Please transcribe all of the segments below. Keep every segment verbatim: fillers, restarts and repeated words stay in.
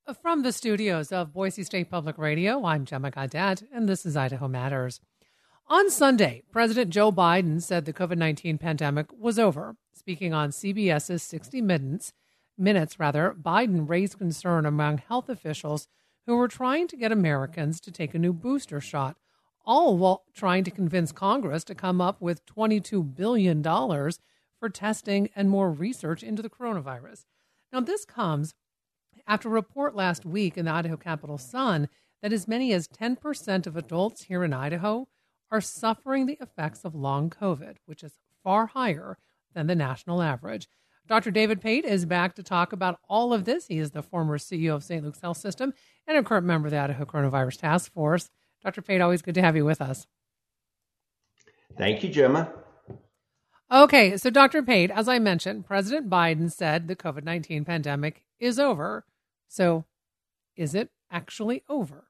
From the studios of Boise State Public Radio, I'm Gemma Gaudette, and this is Idaho Matters. On Sunday, President Joe Biden said the COVID nineteen pandemic was over. Speaking on CBS's sixty Minutes, Minutes rather, Biden raised concern among health officials who were trying to get Americans to take a new booster shot, all while trying to convince Congress to come up with twenty-two billion dollars for testing and more research into the coronavirus. Now, this comes after a report last week in the Idaho Capital Sun that as many as ten percent of adults here in Idaho are suffering the effects of long COVID, which is far higher than the national average. Doctor David Pate is back to talk about all of this. He is the former C E O of Saint Luke's Health System and a current member of the Idaho Coronavirus Task Force. Doctor Pate, always good to have you with us. Thank you, Gemma. Okay, so Doctor Pate, as I mentioned, President Biden said the COVID nineteen pandemic is over. So is it actually over?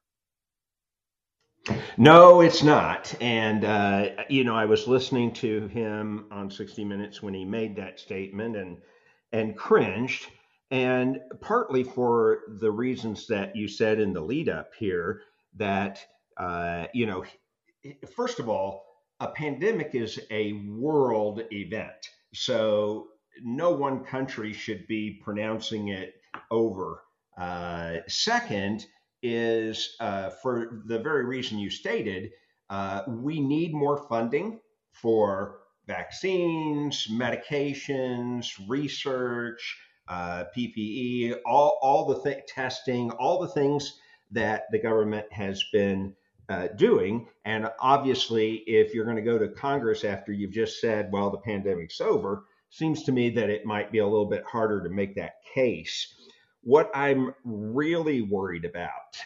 No, it's not. And, uh, you know, I was listening to him on sixty Minutes when he made that statement and and cringed, and partly for the reasons that you said in the lead up here, that, uh, you know, first of all, a pandemic is a world event. So no one country should be pronouncing it over. Uh, second is uh, for the very reason you stated, uh, we need more funding for vaccines, medications, research, uh, P P E, all, all the th- testing, all the things that the government has been uh, doing. And obviously, if you're going to go to Congress after you've just said, well, the pandemic's over, seems to me that it might be a little bit harder to make that case. What I'm really worried about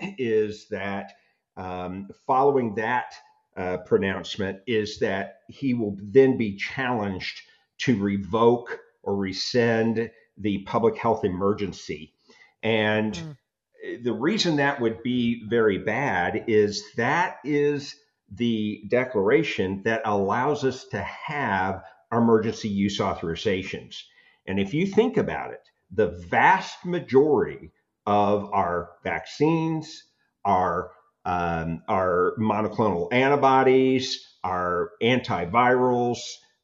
is that um, following that uh, pronouncement is that he will then be challenged to revoke or rescind the public health emergency. And mm. the reason that would be very bad is that is the declaration that allows us to have emergency use authorizations. And if you think about it, the vast majority of our vaccines, our um, our monoclonal antibodies, our antivirals,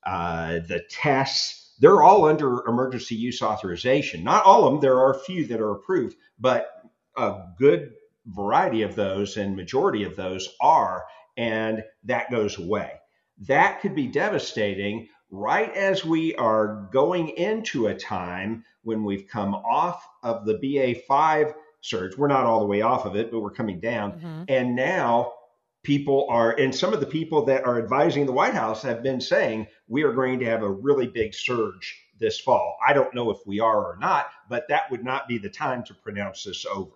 uh, the tests, they're all under emergency use authorization. Not all of them. There are a few that are approved, but a good variety of those and majority of those are, and that goes away. That could be devastating right as we are going into a time when we've come off of the B A five surge. We're not all the way off of it, but we're coming down. Mm-hmm. And now people are, and some of the people that are advising the White House have been saying, we are going to have a really big surge this fall. I don't know if we are or not, but that would not be the time to pronounce this over.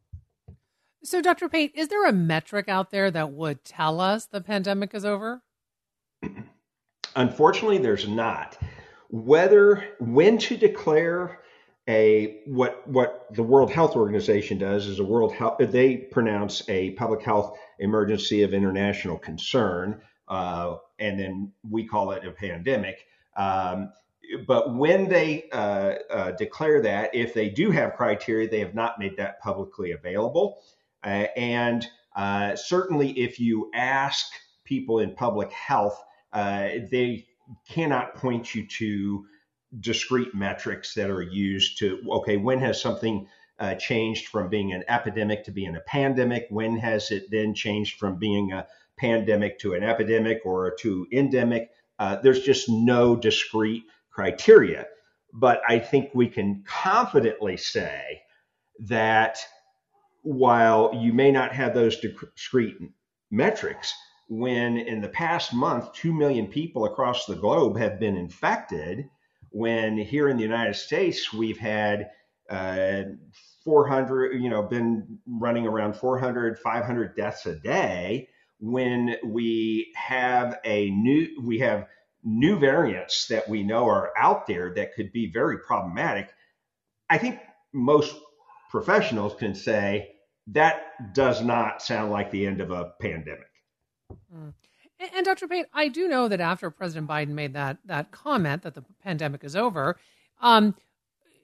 So, Doctor Pate, is there a metric out there that would tell us the pandemic is over? Unfortunately, there's not. Whether, when to declare a, what what the World Health Organization does is a World Health, they pronounce a public health emergency of international concern, uh, and then we call it a pandemic. Um, but when they uh, uh, declare that, if they do have criteria, they have not made that publicly available. Uh, and uh, certainly if you ask people in public health, Uh, they cannot point you to discrete metrics that are used to, okay, when has something uh, changed from being an epidemic to being a pandemic? When has it then changed from being a pandemic to an epidemic or to endemic? Uh, there's just no discrete criteria. But I think we can confidently say that while you may not have those discrete metrics, when in the past month, two million people across the globe have been infected, when here in the United States, we've had uh, four hundred, you know, been running around four hundred, five hundred deaths a day, when we have a new, we have new variants that we know are out there that could be very problematic, I think most professionals can say that does not sound like the end of a pandemic. Mm. And, and Doctor Pate, I do know that after President Biden made that that comment that the pandemic is over, um,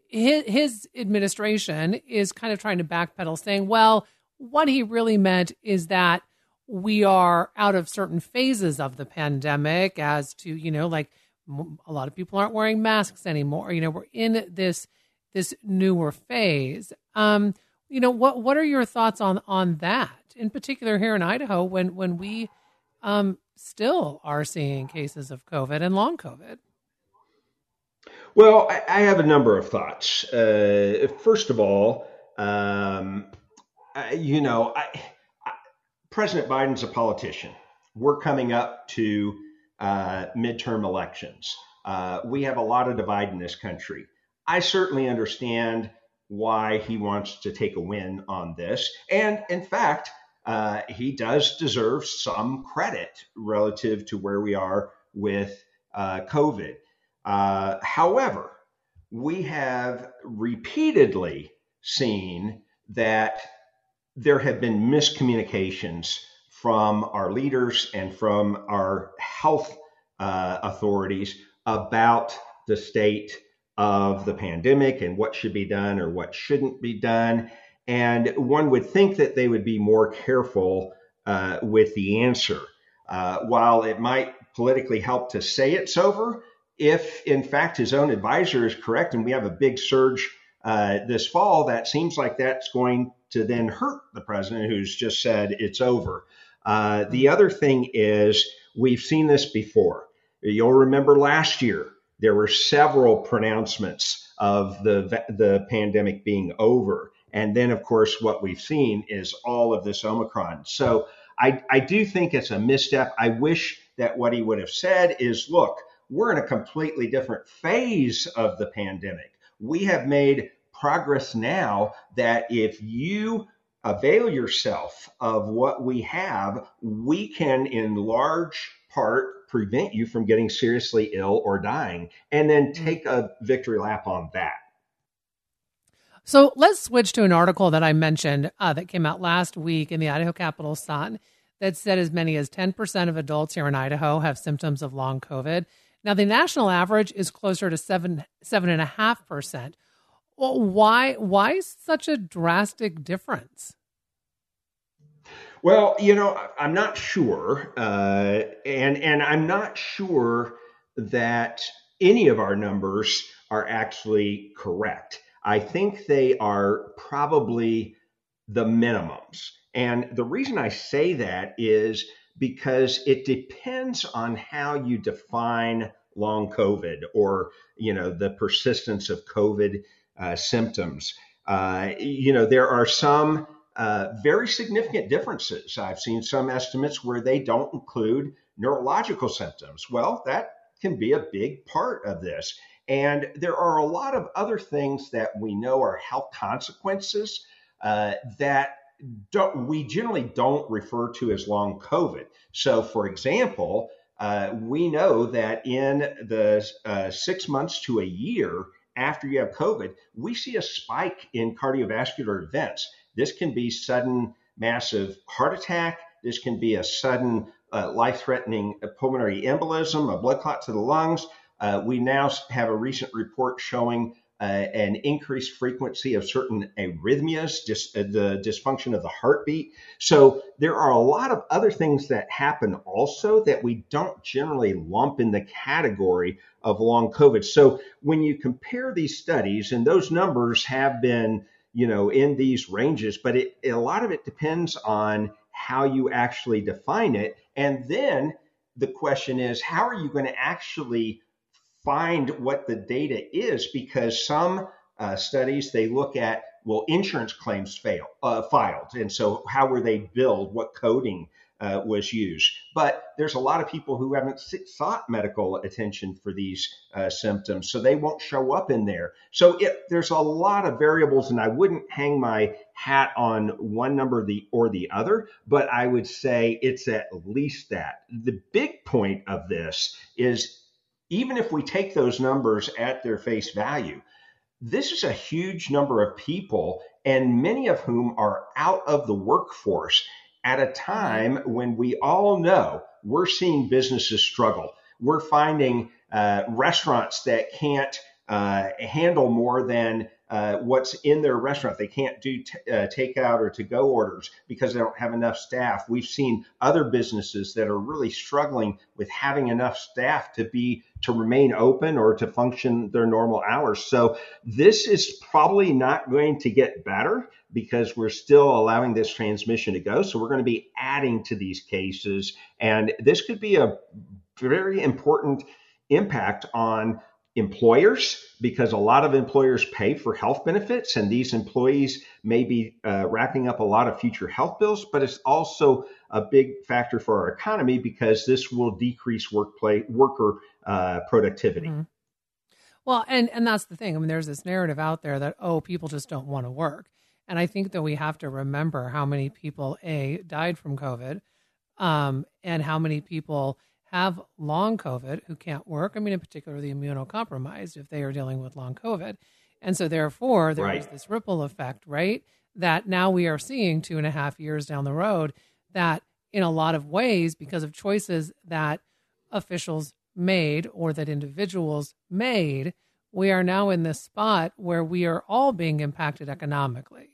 his, his administration is kind of trying to backpedal, saying, well, what he really meant is that we are out of certain phases of the pandemic as to, you know, like a lot of people aren't wearing masks anymore. You know, we're in this this newer phase. Um, you know, what what are your thoughts on on that, in particular here in Idaho, when when we um, still are seeing cases of COVID and long COVID? Well, I, I have a number of thoughts. Uh, first of all, um, I, you know, I, I, President Biden's a politician. We're coming up to uh, midterm elections. Uh, we have a lot of divide in this country. I certainly understand why he wants to take a win on this. And in fact, uh, he does deserve some credit relative to where we are with uh, COVID. Uh, however, we have repeatedly seen that there have been miscommunications from our leaders and from our health uh, authorities about the state of the pandemic and what should be done or what shouldn't be done. And one would think that they would be more careful uh, with the answer. Uh, while it might politically help to say it's over, if in fact his own advisor is correct and we have a big surge uh, this fall, that seems like that's going to then hurt the president who's just said it's over. Uh, the other thing is we've seen this before. You'll remember last year, there were several pronouncements of the, the pandemic being over. And then, of course, what we've seen is all of this Omicron. So I, I do think it's a misstep. I wish that what he would have said is, look, we're in a completely different phase of the pandemic. We have made progress now that if you avail yourself of what we have, we can in large part prevent you from getting seriously ill or dying, and then take a victory lap on that. So let's switch to an article that I mentioned uh, that came out last week in the Idaho Capital Sun that said as many as ten percent of adults here in Idaho have symptoms of long COVID. Now, the national average is closer to seven, seven and a half percent. Well, why, why such a drastic difference? Well, you know, I'm not sure, uh, and and I'm not sure that any of our numbers are actually correct. I think they are probably the minimums, and the reason I say that is because it depends on how you define long COVID, or you know, the persistence of COVID uh, symptoms. Uh, you know, there are some Uh, very significant differences. I've seen some estimates where they don't include neurological symptoms. Well, that can be a big part of this. And there are a lot of other things that we know are health consequences uh, that don't, we generally don't refer to as long COVID. So, for example, uh, we know that in the uh, six months to a year after you have COVID, we see a spike in cardiovascular events. This can be sudden massive heart attack. This can be a sudden uh, life-threatening pulmonary embolism, a blood clot to the lungs. Uh, we now have a recent report showing uh, an increased frequency of certain arrhythmias, dis- uh, the dysfunction of the heartbeat. So there are a lot of other things that happen also that we don't generally lump in the category of long COVID. So when you compare these studies, and those numbers have been, you know, in these ranges, but it, a lot of it depends on how you actually define it. And then the question is, how are you going to actually find what the data is? Because some uh, studies, they look at, well, insurance claims fail, uh, filed. And so how were they billed? What coding uh, was used? But there's a lot of people who haven't sought medical attention for these uh, symptoms, so they won't show up in there. So it, there's a lot of variables, and I wouldn't hang my hat on one number the, or the other, but I would say it's at least that. The big point of this is, even if we take those numbers at their face value, this is a huge number of people, and many of whom are out of the workforce at a time when we all know we're seeing businesses struggle. We're finding uh, restaurants that can't uh, handle more than uh, what's in their restaurant. They can't do t- uh, takeout or to-go orders because they don't have enough staff. We've seen other businesses that are really struggling with having enough staff to be to remain open or to function their normal hours. So this is probably not going to get better because we're still allowing this transmission to go. So we're going to be adding to these cases, and this could be a very important impact on employers because a lot of employers pay for health benefits, and these employees may be uh, racking up a lot of future health bills. But it's also a big factor for our economy because this will decrease workplace worker uh, productivity. Mm-hmm. Well, and and that's the thing. I mean, there's this narrative out there that, oh, people just don't want to work. And I think that we have to remember how many people, A, died from COVID, um, and how many people have long COVID who can't work. I mean, in particular, the immunocompromised, if they are dealing with long COVID. And so therefore, there Right. is this ripple effect, right? That now we are seeing two and a half years down the road that in a lot of ways, because of choices that officials made or that individuals made, we are now in this spot where we are all being impacted economically.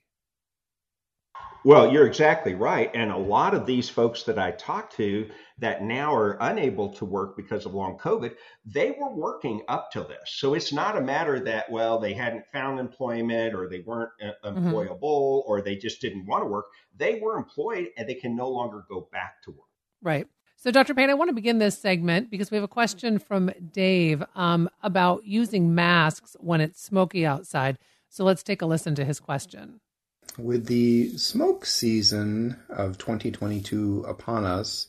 Well, you're exactly right. And a lot of these folks that I talk to that now are unable to work because of long COVID, they were working up till this. So it's not a matter that, well, they hadn't found employment or they weren't uh, Mm-hmm. employable or they just didn't want to work. They were employed and they can no longer go back to work. Right. So, Doctor Payne, I want to begin this segment because we have a question from Dave um, about using masks when it's smoky outside. So let's take a listen to his question. With the smoke season of twenty twenty-two upon us,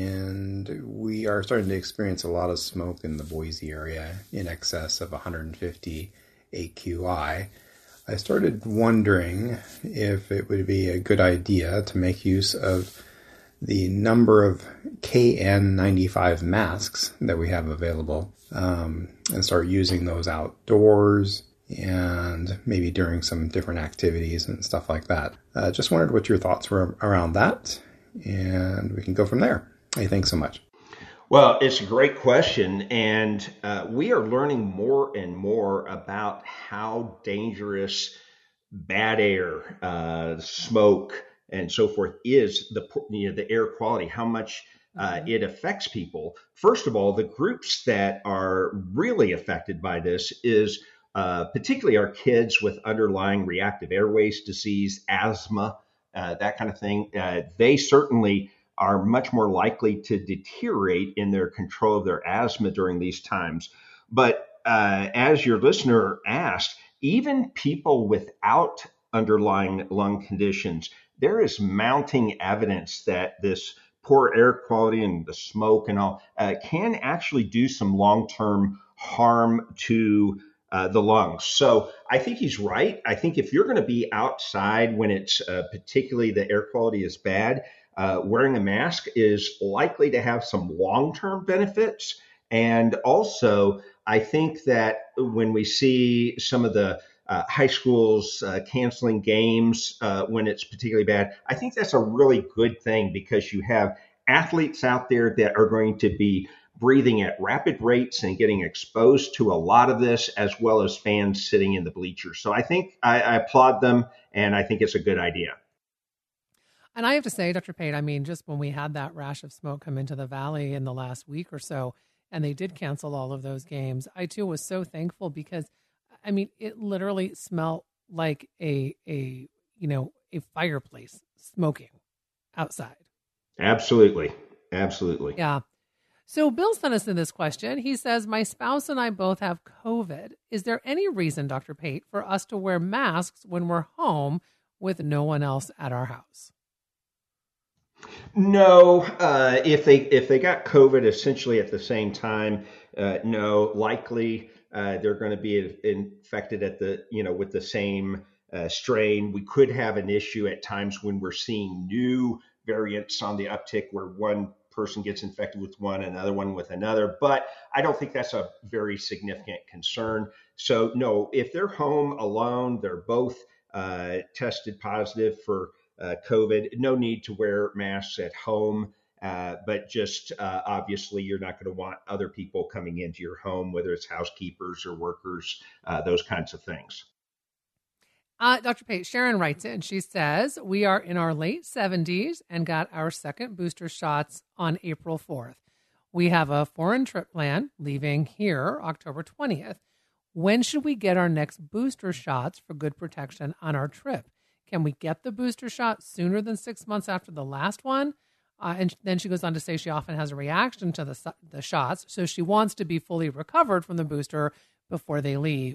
and we are starting to experience a lot of smoke in the Boise area in excess of one hundred fifty A Q I, I started wondering if it would be a good idea to make use of the number of K N ninety-five masks that we have available um, and start using those outdoors and maybe during some different activities and stuff like that. Uh, just wondered what your thoughts were around that, and we can go from there. Hey, thanks so much. Well, it's a great question, and uh, we are learning more and more about how dangerous bad air, uh, smoke, and so forth is the you know, the air quality, how much uh, it affects people. First of all, the groups that are really affected by this is uh, particularly our kids with underlying reactive airways disease, asthma, uh, that kind of thing. Uh, they certainly are much more likely to deteriorate in their control of their asthma during these times. But uh, as your listener asked, even people without underlying lung conditions, there is mounting evidence that this poor air quality and the smoke and all uh, can actually do some long-term harm to uh, the lungs. So I think he's right. I think if you're going to be outside when it's uh, particularly the air quality is bad, uh, wearing a mask is likely to have some long-term benefits. And also, I think that when we see some of the uh, high schools uh, canceling games uh, when it's particularly bad, I think that's a really good thing because you have athletes out there that are going to be breathing at rapid rates and getting exposed to a lot of this, as well as fans sitting in the bleachers. So I think I, I applaud them, and I think it's a good idea. And I have to say, Doctor Payne, I mean, just when we had that rash of smoke come into the valley in the last week or so, and they did cancel all of those games, I too was so thankful because, I mean, it literally smelled like a, a you know, a fireplace smoking outside. Absolutely. Absolutely. Yeah. So Bill sent us in this question. He says, my spouse and I both have COVID. Is there any reason, Doctor Pate, for us to wear masks when we're home with no one else at our house? No, uh, if they if they got COVID essentially at the same time, uh, no, likely uh, they're going to be infected at the you know with the same uh, strain. We could have an issue at times when we're seeing new variants on the uptick where one person gets infected with one, another one with another. But I don't think that's a very significant concern. So no, if they're home alone, they're both uh, tested positive for Uh, COVID, no need to wear masks at home. Uh, but just uh, obviously, you're not going to want other people coming into your home, whether it's housekeepers or workers, uh, those kinds of things. Uh, Doctor Pate, Sharon writes in. She says, we are in our late seventies and got our second booster shots on April fourth. We have a foreign trip plan leaving here October twentieth. When should we get our next booster shots for good protection on our trip? Can we get the booster shot sooner than six months after the last one? Uh, and then she goes on to say she often has a reaction to the, the shots, so she wants to be fully recovered from the booster before they leave.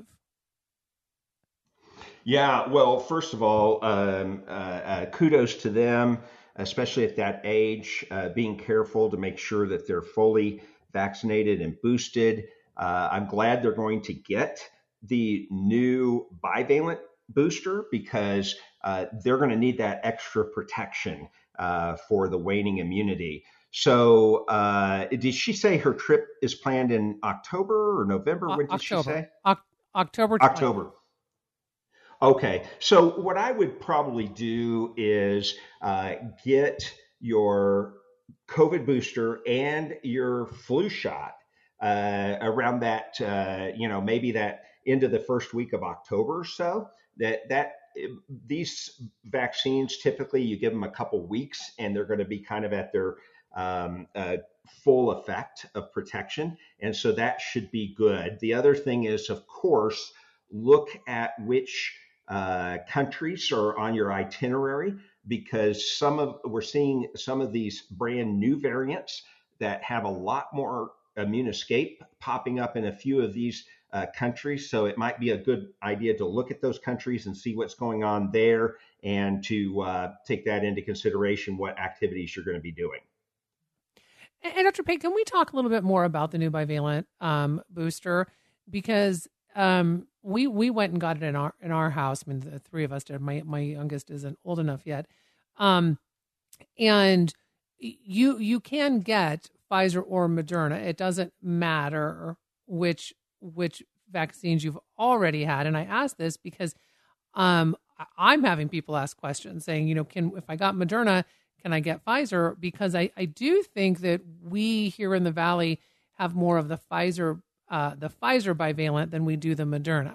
Yeah, well, first of all, um, uh, uh, kudos to them, especially at that age, uh, being careful to make sure that they're fully vaccinated and boosted. Uh, I'm glad they're going to get the new bivalent booster because uh, they're going to need that extra protection uh, for the waning immunity. So uh, did she say her trip is planned in October or November? O- When did October. she say? O- October twentieth. October. Okay, so what I would probably do is uh, get your COVID booster and your flu shot uh, around that, uh, you know, maybe that into the first week of October or so. That that these vaccines typically you give them a couple weeks and they're going to be kind of at their um, uh, full effect of protection, and so that should be good. The other thing is, of course, look at which uh, countries are on your itinerary because some of we're seeing some of these brand new variants that have a lot more immune escape popping up in a few of these uh, countries. So it might be a good idea to look at those countries and see what's going on there and to uh, take that into consideration, what activities you're going to be doing. And, and Doctor Pate, can we talk a little bit more about the new bivalent um, booster? Because um, we we went and got it in our in our house. I mean, the three of us did. My my youngest isn't old enough yet, um, and you you can get Pfizer or Moderna. It doesn't matter which which vaccines you've already had. And I ask this because um, I'm having people ask questions saying, you know, can if I got Moderna, can I get Pfizer? Because I, I do think that we here in the Valley have more of the Pfizer uh, the Pfizer bivalent than we do the Moderna.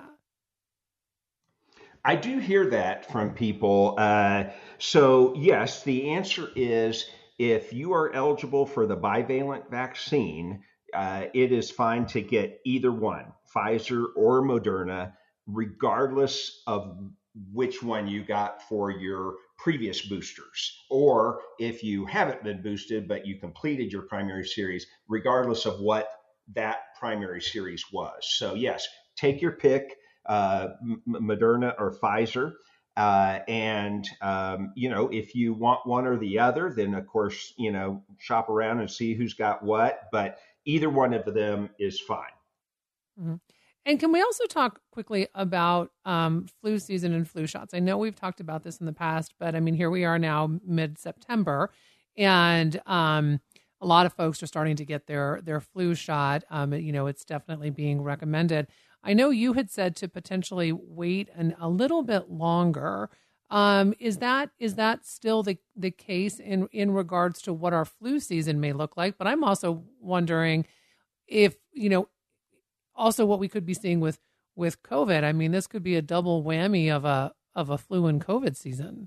I do hear that from people. Uh, so yes, the answer is if you are eligible for the bivalent vaccine, uh, it is fine to get either one, Pfizer or Moderna, regardless of which one you got for your previous boosters. Or if you haven't been boosted, but you completed your primary series, regardless of what that primary series was. So yes, take your pick, uh, M- Moderna or Pfizer. Uh, and, um, you know, if you want one or the other, then of course, you know, shop around and see who's got what, but either one of them is fine. Mm-hmm. And can we also talk quickly about um, flu season and flu shots? I know we've talked about this in the past, but I mean, here we are now mid-September, and um, a lot of folks are starting to get their their flu shot. Um, you know, it's definitely being recommended. I know you had said to potentially wait an, a little bit longer. Um, is that is that still the, the case in, in regards to what our flu season may look like? But I'm also wondering if, you know, also what we could be seeing with, with COVID. I mean, this could be a double whammy of a of a flu and COVID season.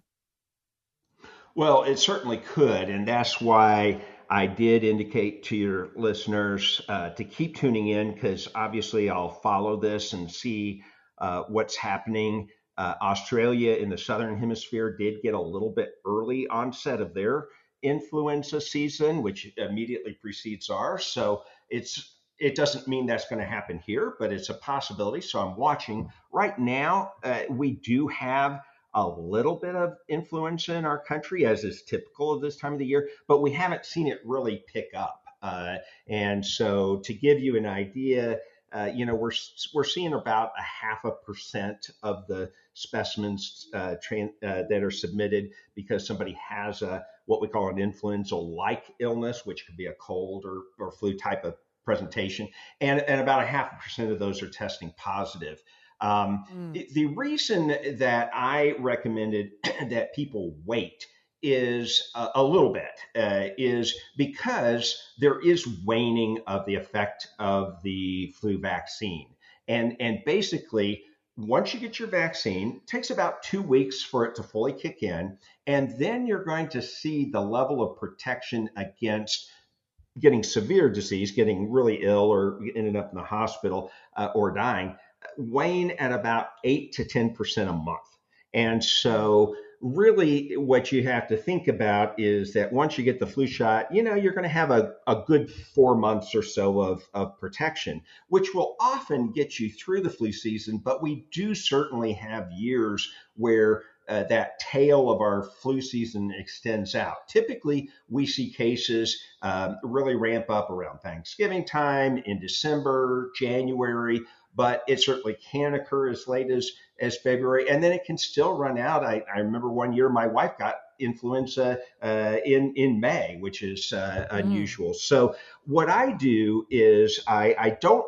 Well, it certainly could, and that's why I did indicate to your listeners uh, to keep tuning in, because obviously I'll follow this and see uh, what's happening. Uh, Australia in the Southern Hemisphere did get a little bit early onset of their influenza season, which immediately precedes ours. So it's it doesn't mean that's going to happen here, but it's a possibility. So I'm watching. Right now, uh, we do have a little bit of influenza in our country, as is typical of this time of the year, but we haven't seen it really pick up. Uh, and so to give you an idea, uh, you know, we're we're seeing about a half a percent of the specimens uh, tran- uh, that are submitted because somebody has a what we call an influenza-like illness, which could be a cold or, or flu type of presentation, and, and about a half a percent of those are testing positive. Um, mm. The reason that I recommended that people wait is a, a little bit, uh, is because there is waning of the effect of the flu vaccine. And, and basically, once you get your vaccine, it takes about two weeks for it to fully kick in. And then you're going to see the level of protection against getting severe disease, getting really ill or ending up in the hospital uh, or dying, wane at about eight to ten percent a month. And so really what you have to think about is that once you get the flu shot, you know, you're going to have a, a good four months or so of, of protection, which will often get you through the flu season. But we do certainly have years where Uh, that tail of our flu season extends out. Typically, we see cases um, really ramp up around Thanksgiving time, in December, January, but it certainly can occur as late as, as February, and then it can still run out. I, I remember one year my wife got influenza uh, in, in May, which is uh, unusual. Mm. So what I do is I, I don't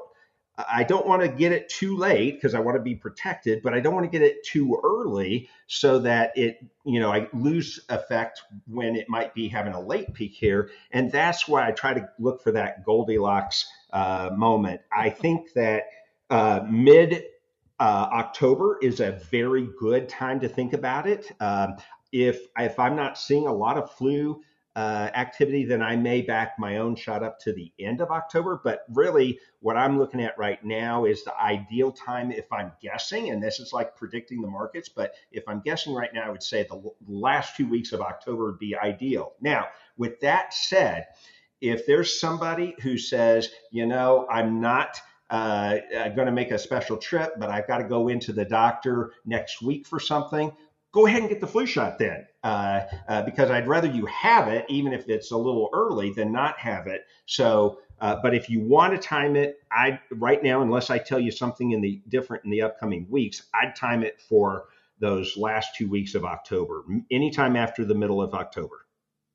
I don't want to get it too late because I want to be protected, but I don't want to get it too early so that it, you know, I lose effect when it might be having a late peak here. And that's why I try to look for that Goldilocks uh, moment. I think that uh, mid uh, October is a very good time to think about it. Um, if if I'm not seeing a lot of flu Uh, activity, then I may back my own shot up to the end of October. But really, what I'm looking at right now is the ideal time if I'm guessing, and this is like predicting the markets, but if I'm guessing right now, I would say the last two weeks of October would be ideal. Now, with that said, if there's somebody who says, you know, I'm not uh, going to make a special trip, but I've got to go into the doctor next week for something, go ahead and get the flu shot then, uh, uh, because I'd rather you have it, even if it's a little early, than not have it. So, uh, but if you want to time it, I right now, unless I tell you something in the different in the upcoming weeks, I'd time it for those last two weeks of October, anytime after the middle of October.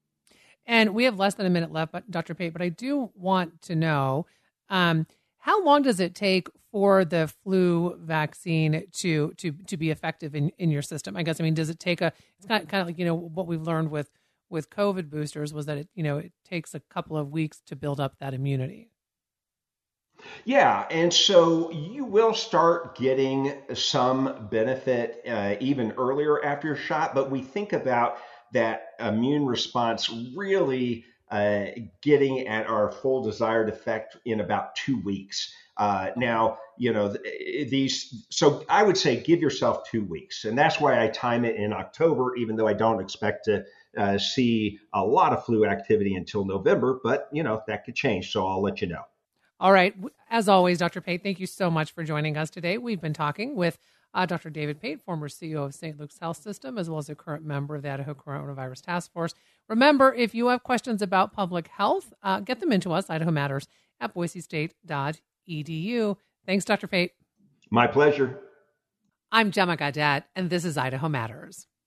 And we have less than a minute left, but Doctor Pate, but I do want to know, um, how long does it take for the flu vaccine to to to be effective in, in your system? I guess, I mean, does it take a, it's kind of, kind of like, you know, what we've learned with, with COVID boosters was that it, you know, it takes a couple of weeks to build up that immunity. Yeah, and so you will start getting some benefit uh, even earlier after your shot, but we think about that immune response really uh, getting at our full desired effect in about two weeks. Uh, now, you know, these, so I would say give yourself two weeks. And that's why I time it in October, even though I don't expect to uh, see a lot of flu activity until November, but, you know, that could change. So I'll let you know. All right. As always, Doctor Pate, thank you so much for joining us today. We've been talking with uh, Doctor David Pate, former C E O of Saint Luke's Health System, as well as a current member of the Idaho Coronavirus Task Force. Remember, if you have questions about public health, uh, get them into us, Idaho Matters, at boise state dot e d u. Thanks, Doctor Pate. My pleasure. I'm Gemma Gadet, and this is Idaho Matters.